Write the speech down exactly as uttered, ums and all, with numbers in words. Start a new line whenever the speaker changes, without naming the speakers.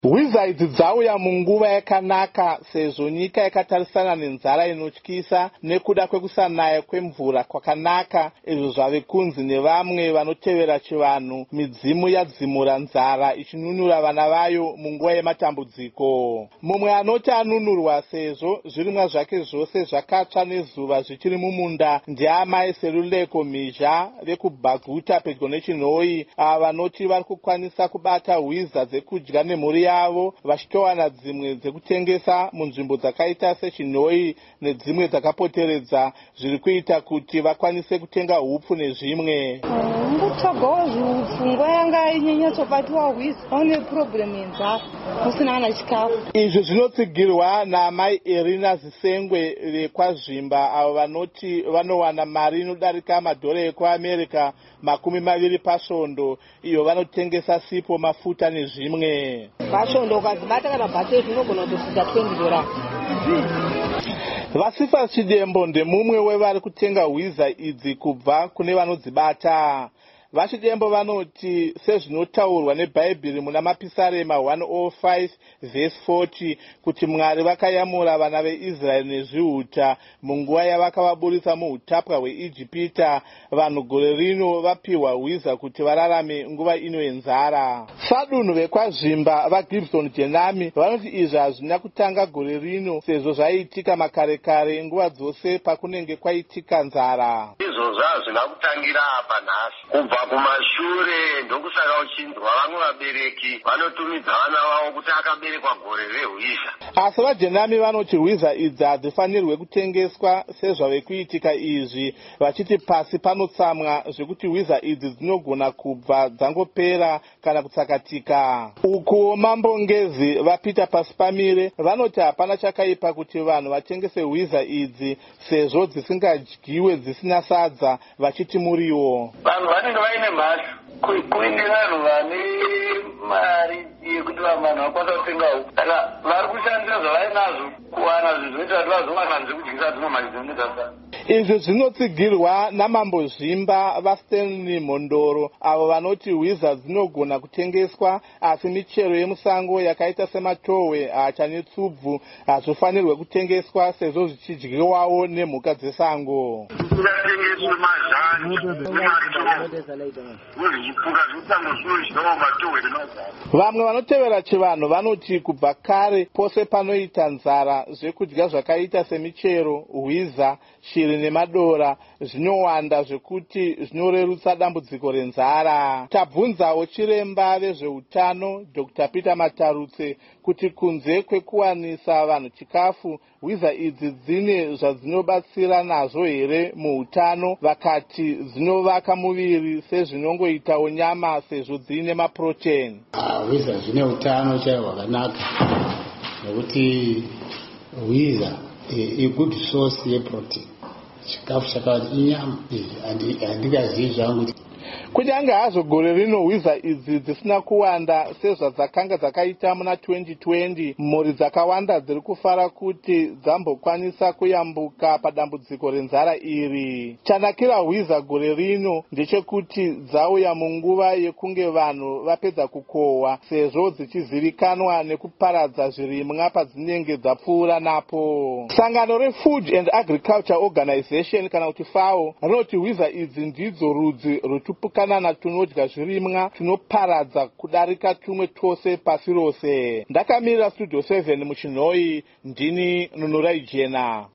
Hwiza idzi dzauya munguva yakanaka sezvo nyika yakatarisana nenzara inotyisa nekuda kwekusanaya kwemvura kwakanaka, izvo zvave kunzi nevamwe vanotevera chivanhu midzimu yadzimura nzara ichinunura vana vayo munguva yematambudziko. Mumwe anoti anunurwa sezvo zvirimwa zvake zvose zvakatsva nezuva zvichiri mumunda ndiamai Seruleko Mhizha vekubhaguta pedyo nechinhoi, ava vanoti vari kukwanisa kubata hwiza dzekudya nemhuri yavo vachitowana dzimwe dzekutengesa munzvimbo dzakaita sechinhoi nedzimwe dzakapoteredza, zviri kuita kuti vakwanise kutenga hupfu nezvimwe.
Mutsogo zvipfungwa yanga inyanyotsobatiwa hwiza aune problem yenzara usina kana chikafu.
Izvi zvinotsigirwa naamai Erina Zisengwe vekwazvimba, avo vanoti vanowana mari inodarika madhora ekuAmerica makumi maviri pasvondo, iyo vanotengesa sipo, mafuta nezvimwe.
Pasvondo ukadzibata kana bhate zvinogona kutosvika twenty dollars.
Vasifa Chidembo ndemumwe wevari kutenga hwiza idzi kubva kune vanodzibata. Vachidembo vanoti sezvinotaurwa neBhaibheri muna Mapisarema one oh five verse forty kuti Mwari vakayamura vana veIsraeri nezvihuta munguva yavakavaburisa muhutapwa hweIjipita, vanhu gore rino vapiwa hwiza kuti vararame nguva ino yenzara. Sadunhu vekwazvimba vaGibson Jenami vanoti izvi hazvina kutanga gore rino sezvo zvaiitika makare kare nguva dzose pakunenge kwaitika nzara.
Izvozvo hazvina kutangira apa nhasi, kubva kumashure ndokusaka uchinzwa vamwe vabereki vanotumidza vana vavo kuti akaberekwa gore rehwiza.
Asi vaJenami vanoti hwiza idzi hadzifanirwe kutengeswa sezvave kuitika izvi, vachiti pasi panotsamwa zvekuti hwiza idzi dzinogona kubva dzangopera kana kutsakatika. Uku mambongezi vaPeter Pasipamire vanoti hapana chakaipa kuti vanhu vatengese hwiza idzi sezvo dzisingadyiwe dzisina sadza, vachiti muriwo.
Vanhu vanenge vaine mhashu kuine vanhu vane mari yekuti vanhu vakwanisa kutenga huku, saka vari kushandisa zvavainazvo kuwana zvizoita kuti vazowananze kudyisa dzimwe mari dzinoita.
Izvi zvinotsigirwa namambozvimba vaStanley Mondoro, avo vanoti hwiza dzinogona kutengeswa asi michero yemusango yakaita sematohwe, hacha netsubvu hazvifanirwe kutengeswa sezvo zvichidyiwawo nemhuka dzesango.
Kutengeswa mazhani
Vamwe vanotevera chivanhu vanoti kubva kare pose panoita nzara zvekudya zvakaita semichero, hwiza, shiri nemadora zvinowanda zvekuti zvinorerutsa dambudziko renzara. Tabvunzawo chiremba vezveutano Doctor Peter Matarutse kuti kunze kwekuwanisa vanhu chikafu, hwiza idzi dzine zvadzinobatsira nazvo here muutano, vakati dzinovaka muviri sezvinongoitawo nyama sezvo dzine maprotein.
Hwiza zvine utano chaiwo hwakanaka nekuti hwiza a good source yeprotein, chikafu chakawanda inyama. Handingazivi zvangu
kunyange hazvo gore rino hwiza idzi dzisina kuwanda sezvadzakanga dzakaita muna twenty twenty, mhuri dzakawanda dziri kufara kuti dzambokwanisa kuyambuka padambudziko renzara iri. Chanakira hwiza gore rino ndechekuti dzauya munguva yekunge vanhu vapedza kukohwa, sezvo dzichizivikanwa nekuparadza zvirimwa padzinenge dzapfuura napo. Sangano reFood and Agriculture Organization kana kuti FAO rinoti hwiza idzi ndidzo rudzi rwetupukana tunodya zvirimwa tunoparadza kudarika tumwe twose pasi rose. Ndakamirira Studio seven muchinhoi, ndini Nunurai Jena.